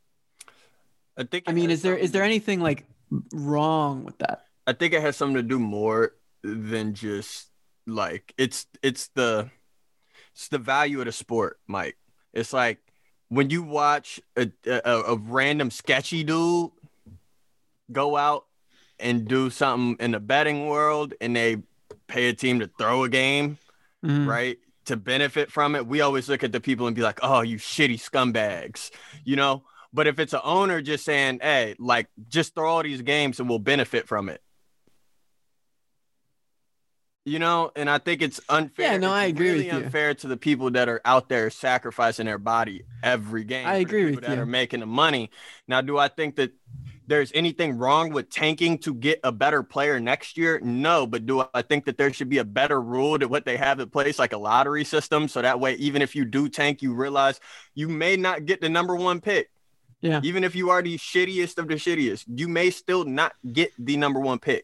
Speaker 5: I think
Speaker 1: I mean, is there is there anything like wrong with that?
Speaker 5: I think it has something to do more than just like it's it's the it's the value of the sport, Mike. It's like when you watch a a, a random sketchy dude go out and do something in the betting world and they pay a team to throw a game, mm. right, to benefit from it. We always look at the people and be like, oh, you shitty scumbags, you know? But if it's an owner just saying, hey, like, just throw all these games and we'll benefit from it. You know, and I think it's unfair.
Speaker 1: Yeah, no, I
Speaker 5: it's
Speaker 1: agree
Speaker 5: really
Speaker 1: with you.
Speaker 5: unfair to the people that are out there sacrificing their body every game.
Speaker 1: I
Speaker 5: for the
Speaker 1: agree
Speaker 5: people
Speaker 1: with
Speaker 5: that
Speaker 1: you.
Speaker 5: are making the money. Now, do I think that there's anything wrong with tanking to get a better player next year? No, but do I think that there should be a better rule to what they have in place, like a lottery system, so that way, even if you do tank, you realize you may not get the number one pick.
Speaker 1: Yeah.
Speaker 5: Even if you are the shittiest of the shittiest, you may still not get the number one pick.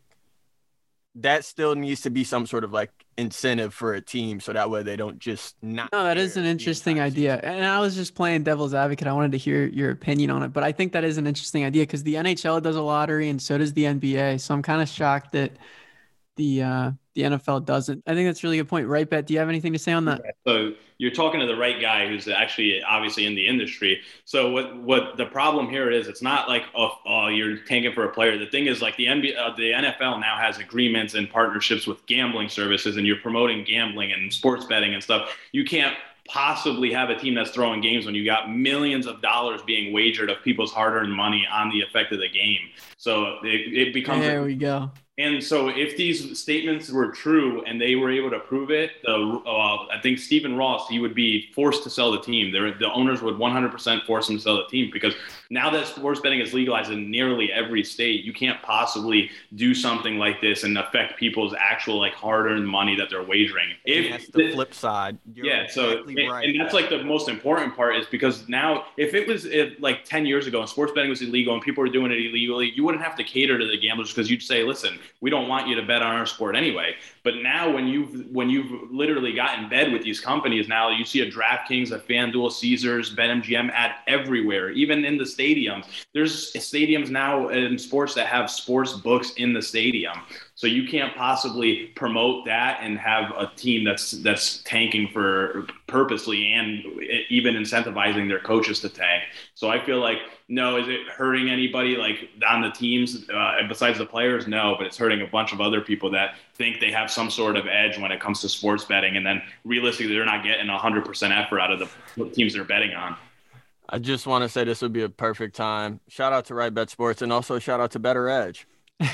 Speaker 5: That still needs to be some sort of like incentive for a team, so that way they don't just not.
Speaker 1: No, that is an interesting idea. And I was just playing devil's advocate. I wanted to hear your opinion on it, but I think that is an interesting idea because the N H L does a lottery and so does the N B A. So I'm kind of shocked that the uh, the N F L doesn't. I think that's a really good point. Right, Bet? Do you have anything to say on that?
Speaker 4: So you're talking to the right guy who's actually obviously in the industry. So what what the problem here is, it's not like, oh, oh you're tanking for a player. The thing is, like the N B A, uh, the N F L now has agreements and partnerships with gambling services, and you're promoting gambling and sports betting and stuff. You can't possibly have a team that's throwing games when you got millions of dollars being wagered of people's hard-earned money on the effect of the game. So it, it becomes
Speaker 1: There
Speaker 4: a,
Speaker 1: we go.
Speaker 4: And so if these statements were true and they were able to prove it, the, uh, I think Stephen Ross, he would be forced to sell the team. They're, the owners would one hundred percent force him to sell the team because now that sports betting is legalized in nearly every state, you can't possibly do something like this and affect people's actual like hard-earned money that they're wagering. If
Speaker 5: that's the flip side. You're
Speaker 4: yeah, so
Speaker 5: exactly
Speaker 4: and,
Speaker 5: right.
Speaker 4: and that's like the most important part is because now if it was if, like ten years ago and sports betting was illegal and people were doing it illegally, you wouldn't have to cater to the gamblers because you'd say, listen, we don't want you to bet on our sport anyway. But now when you've when you've literally got in bed with these companies, now you see a DraftKings, a FanDuel, Caesars, BetMGM ad everywhere, even in the stadiums. There's stadiums now in sports that have sports books in the stadium. So you can't possibly promote that and have a team that's that's tanking for purposely and even incentivizing their coaches to tank. So I feel like, no, is it hurting anybody like on the teams uh, besides the players? No, but it's hurting a bunch of other people that think they have some sort of edge when it comes to sports betting. And then realistically, they're not getting one hundred percent effort out of the teams they're betting on.
Speaker 5: I just want to say this would be a perfect time. Shout out to Right Bet Sports and also shout out to Better Edge.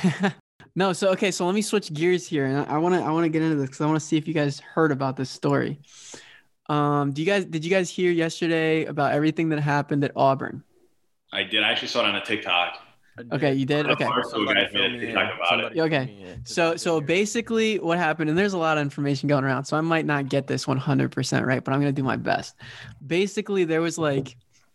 Speaker 1: No, so okay, so let me switch gears here, and I want to I want to get into this because I want to see if you guys heard about this story. Um, do you guys did you guys hear yesterday about everything that happened at Auburn?
Speaker 4: I did. I actually saw it on a TikTok.
Speaker 1: Okay, you did. Okay.
Speaker 5: Somebody
Speaker 4: guys
Speaker 5: fill
Speaker 4: made a
Speaker 5: me
Speaker 4: TikTok
Speaker 5: in.
Speaker 4: about
Speaker 5: Somebody
Speaker 4: it.
Speaker 1: Okay.
Speaker 5: fill me in.
Speaker 1: So so basically what happened, and there's a lot of information going around, so I might not get this one hundred percent right, but I'm going to do my best. Basically, there was like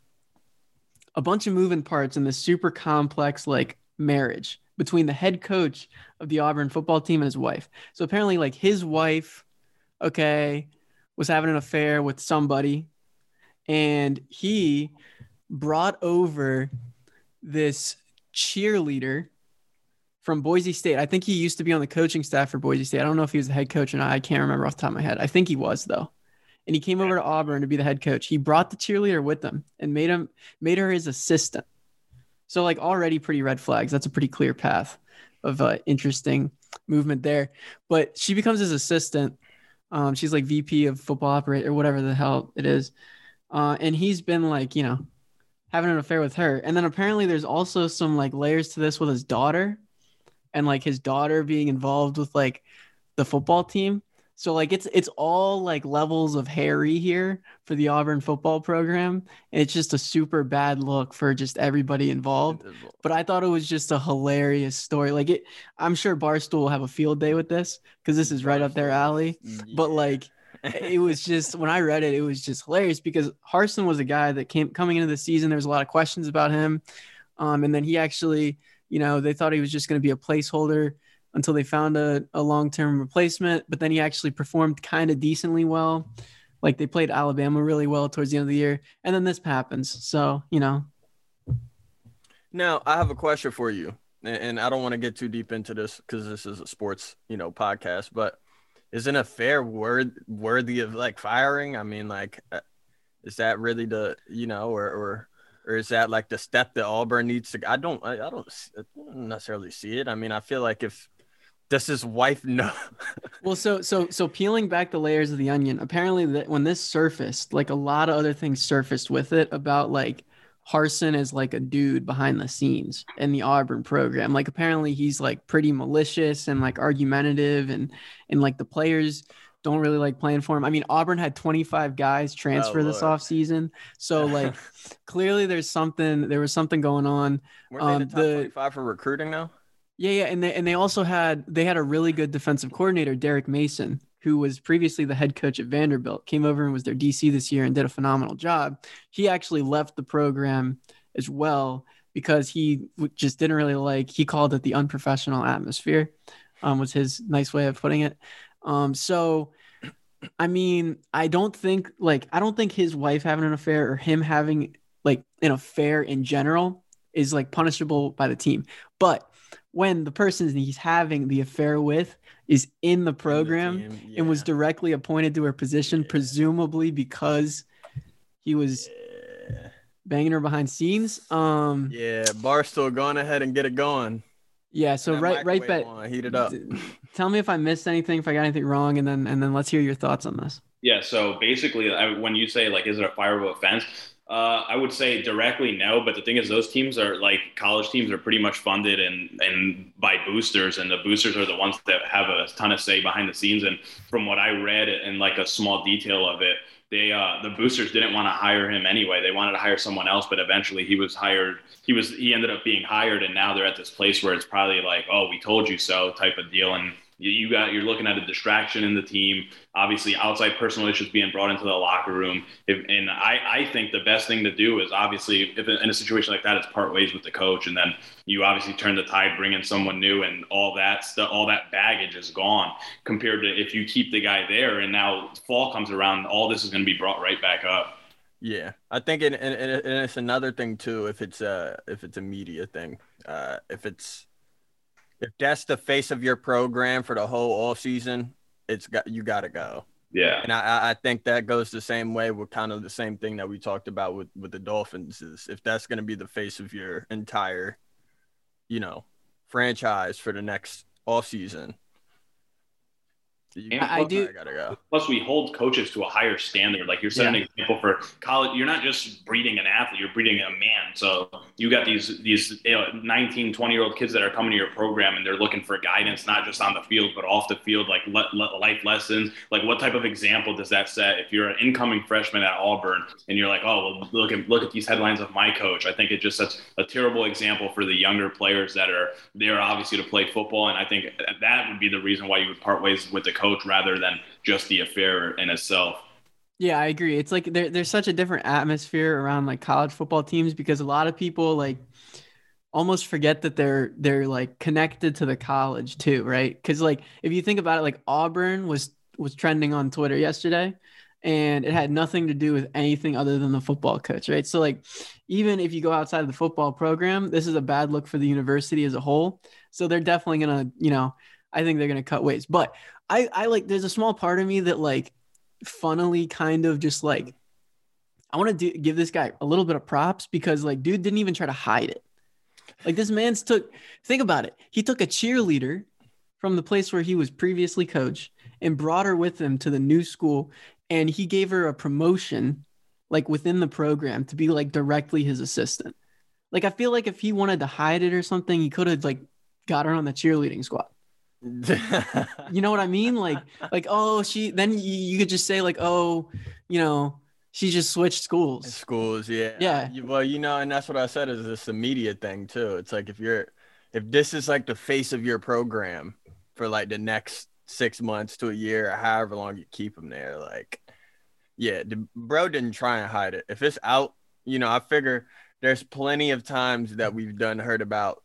Speaker 1: a bunch of moving parts in this super complex like marriage between the head coach of the Auburn football team and his wife. So apparently like his wife, okay, was having an affair with somebody, and he brought over this cheerleader from Boise State. I think he used to be on the coaching staff for Boise State. I don't know if he was the head coach or not. I can't remember off the top of my head. I think he was though. And he came over to Auburn to be the head coach. He brought the cheerleader with him and made him made her his assistant. So like already pretty red flags. That's a pretty clear path of uh, interesting movement there. But she becomes his assistant. Um, she's like V P of football operator or whatever the hell it is. Uh, and he's been like, you know, having an affair with her. And then apparently there's also some like layers to this with his daughter and like his daughter being involved with like the football team. So like it's it's all like levels of hairy here for the Auburn football program. And it's just a super bad look for just everybody involved. But I thought it was just a hilarious story. Like it, I'm sure Barstool will have a field day with this because this is right up their alley.
Speaker 5: Yeah.
Speaker 1: But like it was just, when I read it, it was just hilarious because Harsin was a guy that came coming into the season. There was a lot of questions about him. Um, and then he actually, you know, they thought he was just going to be a placeholder until they found a, a long-term replacement. But then he actually performed kind of decently well. Like they played Alabama really well towards the end of the year. And then this happens. So, you know.
Speaker 5: Now, I have a question for you. And I don't want to get too deep into this because this is a sports, you know, podcast. But isn't a fair word worthy of like firing? I mean, like, is that really the, you know, or, or, or is that like the step that Auburn needs to, I don't, I, I don't necessarily see it. I mean, I feel like if, does his wife know?
Speaker 1: Well, so so so peeling back the layers of the onion, apparently that when this surfaced, like a lot of other things surfaced with it about like Harsin is like a dude behind the scenes in the Auburn program. Like apparently he's like pretty malicious and like argumentative, and and like the players don't really like playing for him. I mean, Auburn had twenty-five guys transfer
Speaker 5: Oh,
Speaker 1: this
Speaker 5: Lord.
Speaker 1: offseason. So like clearly there's something, there was something going on.
Speaker 5: Weren't they
Speaker 1: Um,
Speaker 5: the top
Speaker 1: the-
Speaker 5: twenty-five for recruiting now?
Speaker 1: Yeah, yeah, and they and they also had they had a really good defensive coordinator, Derek Mason, who was previously the head coach at Vanderbilt, came over and was their D C this year and did a phenomenal job. He actually left the program as well because he w- just didn't really like, he called it the unprofessional atmosphere, um, was his nice way of putting it. Um, so, I mean, I don't think like, I don't think his wife having an affair or him having like an affair in general is like punishable by the team. But when the person he's having the affair with is in the program
Speaker 5: team,
Speaker 1: and was
Speaker 5: yeah.
Speaker 1: directly appointed to her position,
Speaker 5: Yeah.
Speaker 1: presumably because he was
Speaker 5: Yeah.
Speaker 1: banging her behind scenes. Um, yeah.
Speaker 5: Yeah, Barstool, going ahead and get it going.
Speaker 1: So
Speaker 5: That
Speaker 1: right, right,
Speaker 5: microwave
Speaker 1: bet.
Speaker 5: on, heat it up.
Speaker 1: Tell me if I missed anything, if I got anything wrong, and then and then let's hear your thoughts on this.
Speaker 4: Yeah. So basically, I, when you say like, is it a fireable offense? Uh, I would say directly no, but the thing is, those teams are like college teams are pretty much funded and and by boosters, and the boosters are the ones that have a ton of say behind the scenes. And from what I read in like a small detail of it, they uh, the boosters didn't want to hire him anyway. They wanted to hire someone else, but eventually he was hired. He was he ended up being hired, and now they're at this place where it's probably like, oh, we told you so type of deal. And you, you got you're looking at a distraction in the team. Obviously, outside personal issues being brought into the locker room. If, and I, I think the best thing to do is obviously, if in a situation like that, it's part ways with the coach, and then you obviously turn the tide, bring in someone new, and all that stuff, all that baggage is gone. Compared to if you keep the guy there, and now fall comes around, all this is going to be brought right back up.
Speaker 5: Yeah, I think, it, and, and it's another thing too. If it's a if it's a media thing, uh, if it's if that's the face of your program for the whole off season, it's got you got to go.
Speaker 4: Yeah.
Speaker 5: And I, I think that goes the same way with kind of the same thing that we talked about with, with the Dolphins is if that's going to be the face of your entire, you know, franchise for the next off season. You
Speaker 1: I- I do-
Speaker 5: gotta go.
Speaker 4: Plus, we hold coaches to a higher standard. Like you're setting
Speaker 1: Yeah.
Speaker 4: an example for college. You're not just breeding an athlete; you're breeding a man. So you got these these you know, nineteen, twenty year old kids that are coming to your program and they're looking for guidance, not just on the field but off the field, like le- le- life lessons. Like what type of example does that set? If you're an incoming freshman at Auburn and you're like, oh, well, look at look at these headlines of my coach. I think it just sets a terrible example for the younger players that are there, obviously, to play football. And I think that would be the reason why you would part ways with the coach rather than just the affair in itself.
Speaker 1: Yeah, I agree. It's like there, there's such a different atmosphere around like college football teams because a lot of people like almost forget that they're they're like connected to the college too, right? Because like if you think about it, like Auburn was was trending on Twitter yesterday, and it had nothing to do with anything other than the football coach, right? So like even if you go outside of the football program, this is a bad look for the university as a whole. So they're definitely gonna, you know, I think they're gonna cut ways, but. I, I like there's a small part of me that like funnily kind of just like I want to do, give this guy a little bit of props because like dude didn't even try to hide it. Like this man's took think about it. He took a cheerleader from the place where he was previously coach and brought her with him to the new school, and he gave her a promotion like within the program to be like directly his assistant. Like I feel like if he wanted to hide it or something, he could have like got her on the cheerleading squad. You know what I mean? Like, like, oh, she, then you, you could just say like, oh, you know, she just switched schools.
Speaker 5: Schools, yeah.
Speaker 1: Yeah.
Speaker 5: You- Well, you know, and that's what I said is this a media thing too. It's like if you're, if this is like the face of your program for like the next six months to a year or however long you keep them there, like, yeah, the bro didn't try and hide it. If it's out, you know, I figure there's plenty of times that we've done heard about.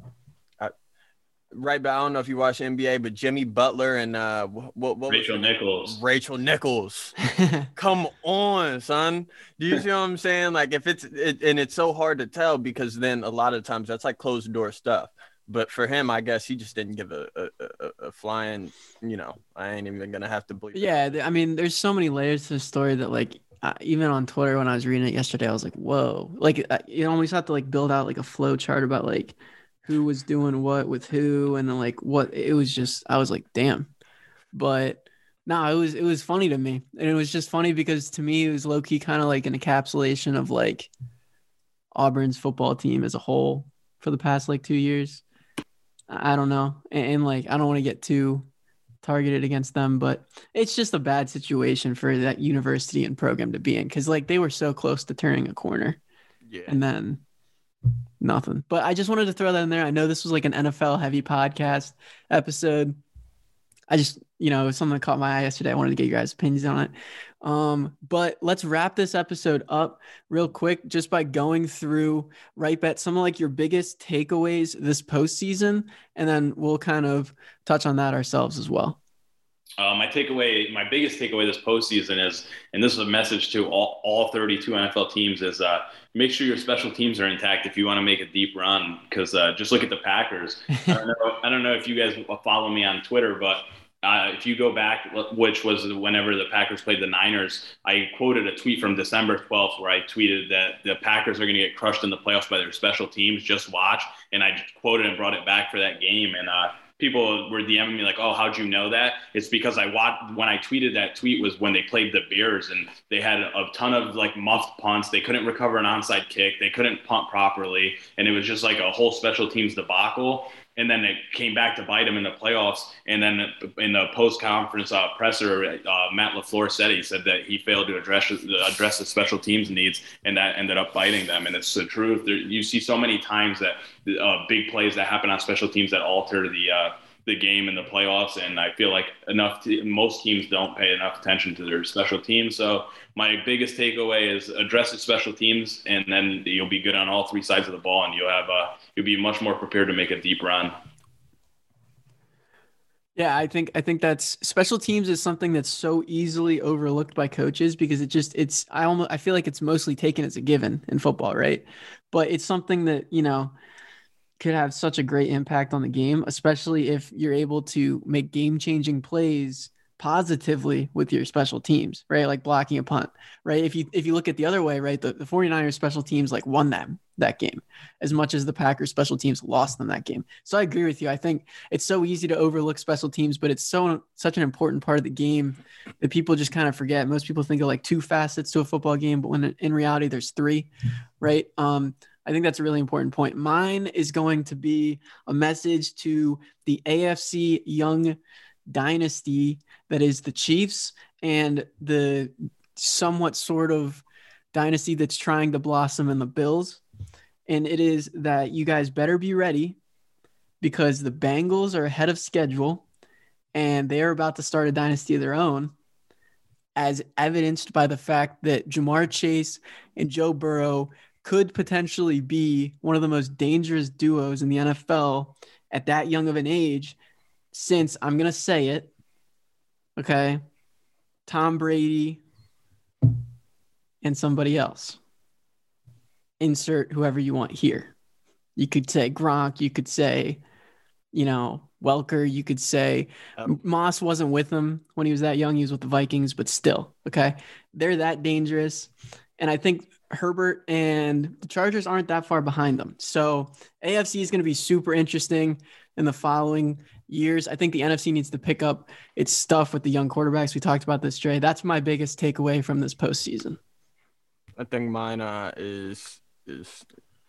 Speaker 5: Right, but I don't know if you watch N B A, but Jimmy Butler and uh, what, what was
Speaker 4: Rachel
Speaker 5: it?
Speaker 4: Nichols.
Speaker 5: Rachel Nichols. Come on, son. Do you see what I'm saying? Like, if it's it, and it's so hard to tell because then a lot of times that's like closed door stuff. But for him, I guess he just didn't give a a, a, a flying. You know, I ain't even gonna have to believe.
Speaker 1: Yeah, th- I mean, there's so many layers to the story that like uh, even on Twitter when I was reading it yesterday, I was like, whoa, like uh, you almost have to like build out like a flow chart about like who was doing what with who and then like what it was just I was like, damn. But no, it was it was funny to me. And it was just funny because to me it was low key kind of like an encapsulation of like Auburn's football team as a whole for the past like two years. I don't know. And, and like, I don't want to get too targeted against them, but it's just a bad situation for that university and program to be in. Cause like they were so close to turning a corner.
Speaker 5: Yeah.
Speaker 1: And then nothing. But I just wanted to throw that in there. I know this was like an N F L heavy podcast episode. I just, you know, it was something that caught my eye yesterday. I wanted to get your guys' opinions on it. Um, but let's wrap this episode up real quick just by going through, right, Bet, some of like your biggest takeaways this postseason, and then we'll kind of touch on that ourselves as well.
Speaker 4: Uh, my takeaway, my biggest takeaway this postseason is, and this is a message to all, all thirty-two N F L teams, is uh, make sure your special teams are intact if you want to make a deep run. Because uh, just look at the Packers. I don't know, I don't know if you guys follow me on Twitter, but Uh, if you go back, which was whenever the Packers played the Niners, I quoted a tweet from December twelfth where I tweeted that the Packers are going to get crushed in the playoffs by their special teams. Just watch. And I just quoted and brought it back for that game. And uh, people were DMing me like, oh, how'd you know that? It's because I watched when I tweeted that tweet was when they played the Bears and they had a ton of like muffed punts. They couldn't recover an onside kick. They couldn't punt properly. And it was just like a whole special teams debacle. And then it came back to bite him in the playoffs. And then in the post-conference uh, presser, uh, Matt LaFleur said he said that he failed to address address the special teams needs, and that ended up biting them. And it's the truth. There, you see so many times that uh, big plays that happen on special teams that alter the uh, the game in the playoffs. And I feel like enough to, most teams don't pay enough attention to their special teams. So my biggest takeaway is address the special teams, and then you'll be good on all three sides of the ball, and you'll have a you'll be much more prepared to make a deep run.
Speaker 1: Yeah, I think I think that's special teams is something that's so easily overlooked by coaches because it just it's I almost I feel like it's mostly taken as a given in football, right? But it's something that, you know, could have such a great impact on the game, especially if you're able to make game-changing plays positively with your special teams, right? Like blocking a punt, right? If you if you look at the other way, right, the, the 49ers special teams like won them that game as much as the Packers special teams lost them that game. So I agree with you. I think it's so easy to overlook special teams, but it's so such an important part of the game that people just kind of forget. Most people think of like two facets to a football game, but when in reality there's three, right? Um, I think that's a really important point. Mine is going to be a message to the A F C young dynasty that is the Chiefs and the somewhat sort of dynasty that's trying to blossom in the Bills. And it is that you guys better be ready because the Bengals are ahead of schedule and they're about to start a dynasty of their own, as evidenced by the fact that Jamar Chase and Joe Burrow could potentially be one of the most dangerous duos in the N F L at that young of an age, since I'm going to say it, okay, Tom Brady and somebody else. Insert whoever you want here. You could say Gronk, you could say, you know, Welker, you could say um, Moss wasn't with him when he was that young. He was with the Vikings, but still, okay, they're that dangerous. And I think Herbert and the Chargers aren't that far behind them. So A F C is going to be super interesting in the following years. I think the N F C needs to pick up its stuff with the young quarterbacks. We talked about this, Dre. That's my biggest takeaway from this postseason.
Speaker 5: I think mine uh, is is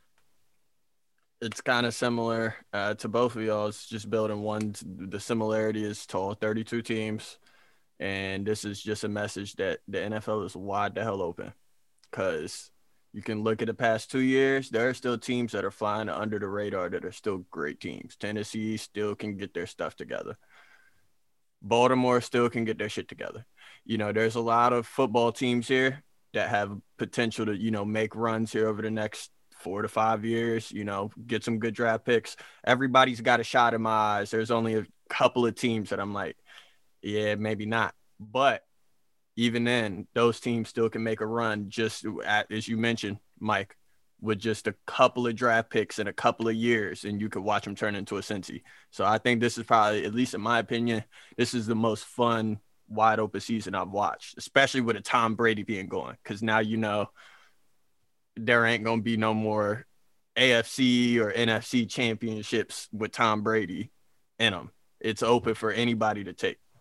Speaker 5: it's kind of similar uh, to both of y'all. It's just building one. The similarity is to all thirty-two teams, and this is just a message that the N F L is wide the hell open. Because you can look at the past two years, there are still teams that are flying under the radar that are still great teams. Tennessee still can get their stuff together. Baltimore still can get their shit together. You know, there's a lot of football teams here that have potential to, you know, make runs here over the next four to five years, you know, get some good draft picks. Everybody's got a shot in my eyes. There's only a couple of teams that I'm like, yeah, maybe not. But even then, those teams still can make a run just at, as you mentioned, Mike, with just a couple of draft picks in a couple of years, and you could watch them turn into a Cincy. So I think this is probably, at least in my opinion, this is the most fun, wide open season I've watched, especially with a Tom Brady being gone, because now you know there ain't going to be no more A F C or N F C championships with Tom Brady in them. It's open for anybody to take.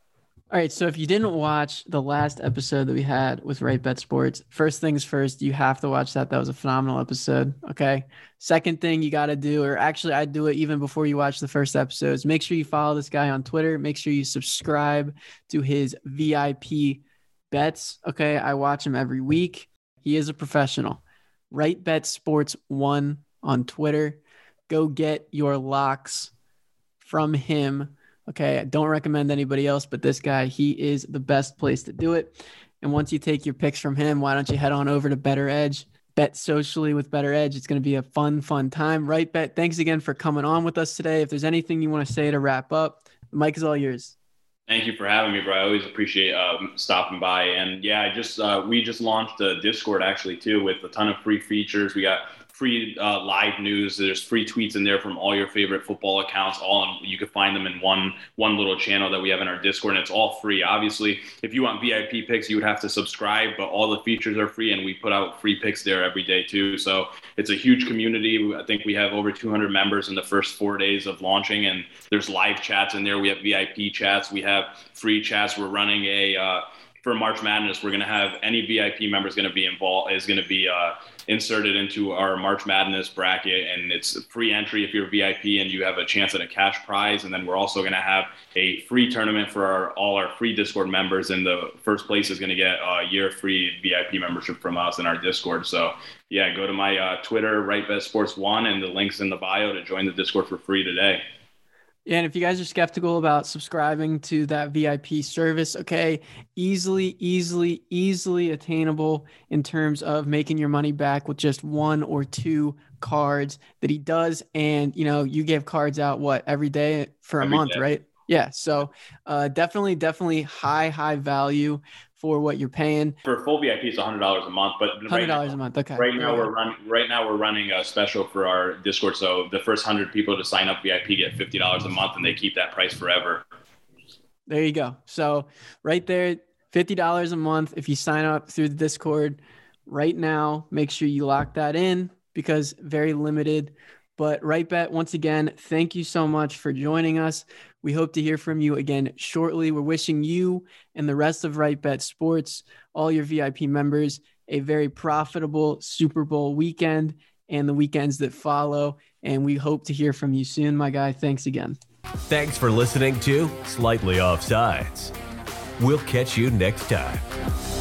Speaker 1: All right, so if you didn't watch the last episode that we had with Right Bet Sports, first things first, you have to watch that. That was a phenomenal episode, okay? Second thing you got to do, or actually I'd do it even before you watch the first episodes, make sure you follow this guy on Twitter. Make sure you subscribe to his V I P bets, okay? I watch him every week. He is a professional. Right Bet Sports one on Twitter. Go get your locks from him. Okay, I don't recommend anybody else, but this guy, he is the best place to do it. And once you take your picks from him, why don't you head on over to Better Edge, bet socially with Better Edge. It's going to be a fun, fun time. Right Bet, thanks again for coming on with us today. If there's anything you want to say to wrap up, the mic is all yours.
Speaker 4: Thank you for having me, bro. I always appreciate um, stopping by. And yeah, I just uh, we just launched a Discord actually too with a ton of free features. We got free uh, live news. There's free tweets in there from all your favorite football accounts. All in, you can find them in one one little channel that we have in our Discord, and it's all free. Obviously, if you want V I P picks, you would have to subscribe, but all the features are free, and we put out free picks there every day too. So it's a huge community. I think we have over two hundred members in the first four days of launching, and there's live chats in there. We have V I P chats. We have free chats. We're running a uh, for March Madness. We're going to have any V I P member is going to be involved is going to be uh, inserted into our March Madness bracket, and it's free entry if you're a V I P, and you have a chance at a cash prize. And then we're also going to have a free tournament for our, all our free Discord members, and the first place is going to get a year free V I P membership from us in our Discord. So yeah, go to my uh, Twitter, Right Bet Sports One, and the link's in the bio to join the Discord for free today.
Speaker 1: Yeah, and if you guys are skeptical about subscribing to that V I P service, okay, easily, easily, easily attainable in terms of making your money back with just one or two cards that he does. And, you know, you give cards out, what, every day for a
Speaker 4: Every
Speaker 1: month,
Speaker 4: day.
Speaker 1: right? Yeah, so uh, definitely, definitely high, high value for what you're paying.
Speaker 4: For full V I P, it's one hundred dollars a month, but
Speaker 1: one hundred
Speaker 4: right now,
Speaker 1: dollars a month, okay.
Speaker 4: Right now we're running. Right now we're running a special for our Discord. So the first hundred people to sign up V I P get fifty dollars a month, and they keep that price forever.
Speaker 1: There you go. So right there, fifty dollars a month if you sign up through the Discord right now. Make sure you lock that in because very limited. But Right Bet, once again, thank you so much for joining us. We hope to hear from you again shortly. We're wishing you and the rest of Right Bet Sports, all your V I P members, a very profitable Super Bowl weekend and the weekends that follow. And we hope to hear from you soon, my guy. Thanks again.
Speaker 3: Thanks for listening to Slightly Offsides. We'll catch you next time.